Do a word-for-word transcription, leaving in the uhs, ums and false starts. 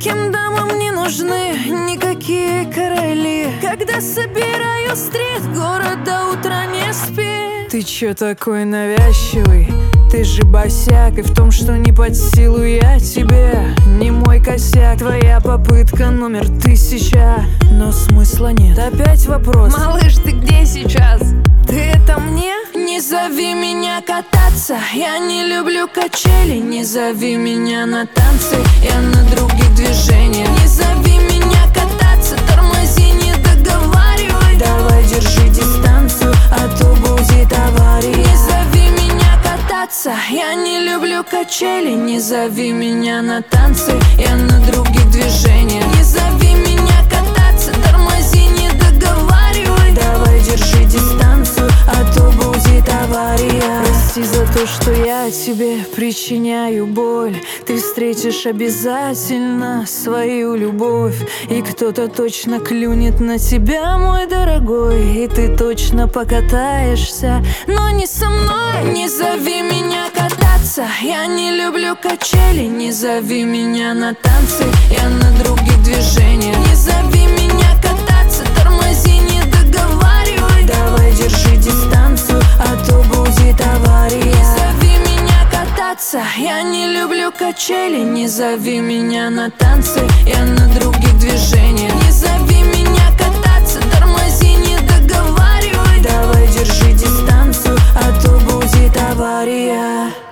Таким дамам не нужны никакие короли. Когда собираю стрит, город до утра не спит. Ты чё такой навязчивый? Ты же босяк, и в том, что не под силу я тебе, не мой косяк. Твоя попытка номер тысяча, но смысла нет. Опять вопрос: малыш, ты где сейчас? Ты это мне? Не зови меня кататься, я не люблю качели. Не зови меня на танцы, я на других движениях. Не зови меня кататься, тормози, не договаривай. Давай держи дистанцию, а то будет авария. Не зови меня кататься, я не люблю качели. Не зови меня на танцы, я на других движениях. Не зови меня кататься, тормози, не договаривай. Давай держи дистанцию, а то будет авария. Прости за то, что я тебе причиняю боль. Ты встретишь обязательно свою любовь, и кто-то точно клюнет на тебя, мой дорогой. И ты точно покатаешься, но не со мной. Не зови меня кататься, я не люблю качели. Не зови меня на танцы, я на других движениях. Не зови меня кататься, тормози, не договаривай. Давай держи дистанцию, а то будет авария. Не зови меня кататься, я не люблю качели. Не зови меня на танцы, я на других движениях. Не зови меня кататься, тормози, не договаривай. Давай держи дистанцию, а то будет авария.